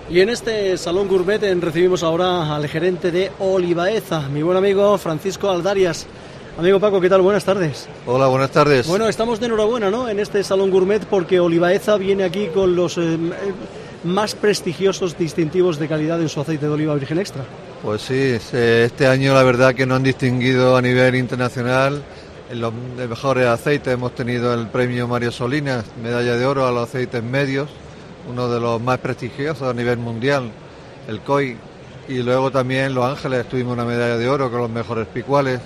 Y en este Salón Gourmet recibimos ahora al gerente de Olivaeza, mi buen amigo Francisco Aldarias. Amigo Paco, ¿qué tal? Buenas tardes. Hola, buenas tardes. Bueno, estamos de enhorabuena, ¿no?, en este Salón Gourmet, porque Olivaeza viene aquí con los más prestigiosos distintivos de calidad en su aceite de oliva virgen extra. Pues sí, este año la verdad que nos han distinguido a nivel internacional en los mejores aceites. Hemos tenido el premio Mario Solinas, medalla de oro a los aceites medios, uno de los más prestigiosos a nivel mundial, el COI, y luego también en Los Ángeles tuvimos una medalla de oro con los mejores picuales,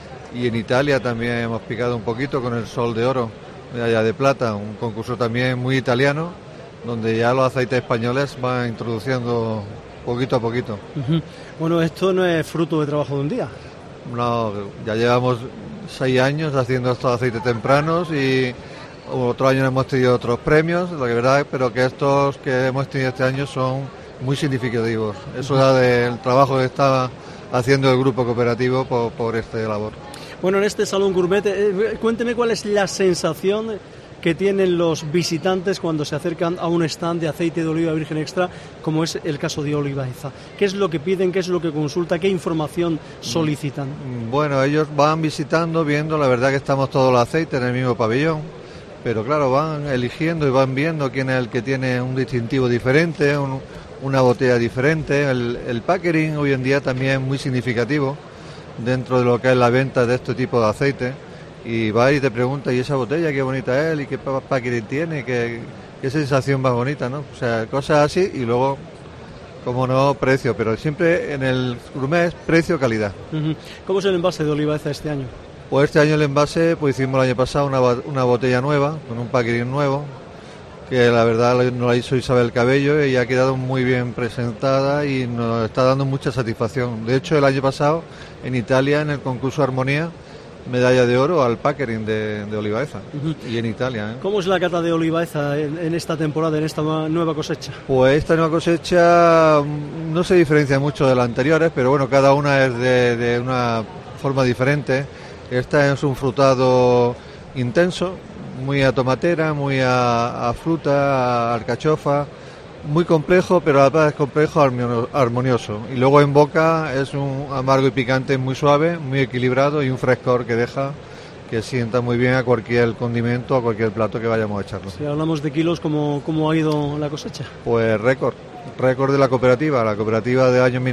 y en Italia también hemos picado un poquito con el Sol de Oro, medalla de plata, un concurso también muy italiano, donde ya los aceites españoles van introduciendo poquito a poquito. Uh-huh. Bueno, esto no es fruto de trabajo de un día. No, ya llevamos 6 años haciendo estos aceites tempranos y otro año hemos tenido otros premios, la verdad, pero que estos que hemos tenido este año son muy significativos. Eso da del trabajo que está haciendo el grupo cooperativo por esta labor. Bueno, en este Salón Gourmet, cuénteme cuál es la sensación que tienen los visitantes cuando se acercan a un stand de aceite de oliva virgen extra, como es el caso de Olivaeza. ¿Qué es lo que piden, qué es lo que consultan, qué información solicitan? Bueno, ellos van visitando, viendo, la verdad que estamos todos los aceites en el mismo pabellón, pero claro, van eligiendo y van viendo quién es el que tiene un distintivo diferente, una botella diferente. El packaging hoy en día también es muy significativo dentro de lo que es la venta de este tipo de aceite. Y va y te pregunta, ¿y esa botella qué bonita es? ¿Y qué packaging tiene? ¿Qué sensación más bonita, ¿no? O sea, cosas así, y luego, como no, precio, pero siempre en el gourmet precio-calidad. Uh-huh. ¿Cómo es el envase de Olivaeza este año? Pues este año el envase, pues hicimos el año pasado una botella nueva, con un packaging nuevo, que la verdad nos la hizo Isabel Cabello y ha quedado muy bien presentada y nos está dando mucha satisfacción. De hecho, el año pasado, en Italia, en el concurso Armonía, medalla de oro al packaging de Olivaeza. Uh-huh. Y en Italia, ¿eh? ¿Cómo es la cata de Olivaeza en esta temporada, en esta nueva cosecha? Pues esta nueva cosecha no se diferencia mucho de las anteriores, pero bueno, cada una es de una forma diferente. Esta es un frutado intenso, muy a tomatera, muy a fruta, a alcachofa, muy complejo, pero a la vez complejo, armonioso. Y luego en boca es un amargo y picante muy suave, muy equilibrado, y un frescor que deja que sienta muy bien a cualquier condimento, a cualquier plato que vayamos a echarlo. Si hablamos de kilos, ¿cómo ha ido la cosecha? Pues récord de la cooperativa de año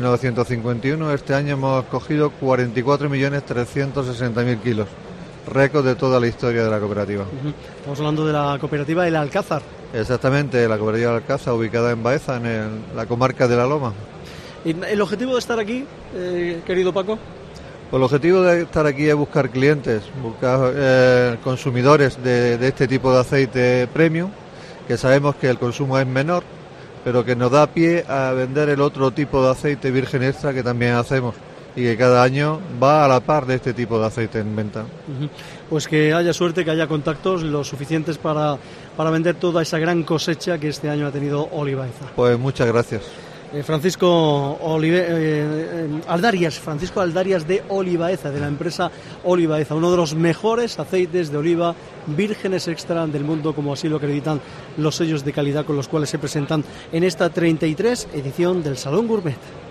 1951. Este año hemos cogido 44.360.000 kilos. Récord de toda la historia de la cooperativa. Uh-huh. Estamos hablando de la cooperativa El Alcázar. Exactamente, la cooperativa del Alcázar, ubicada en Baeza, en la comarca de La Loma. ¿Y el objetivo de estar aquí, querido Paco? Pues el objetivo de estar aquí es buscar clientes, buscar consumidores de este tipo de aceite premium, que sabemos que el consumo es menor, pero que nos da pie a vender el otro tipo de aceite virgen extra que también hacemos, y que cada año va a la par de este tipo de aceite en venta. Uh-huh. Pues que haya suerte, que haya contactos lo suficientes para vender toda esa gran cosecha que este año ha tenido Olivaeza. Pues muchas gracias. Francisco Aldarias de Olivaeza, de la empresa Olivaeza, uno de los mejores aceites de oliva vírgenes extra del mundo, como así lo acreditan los sellos de calidad con los cuales se presentan en esta 33 edición del Salón Gourmet.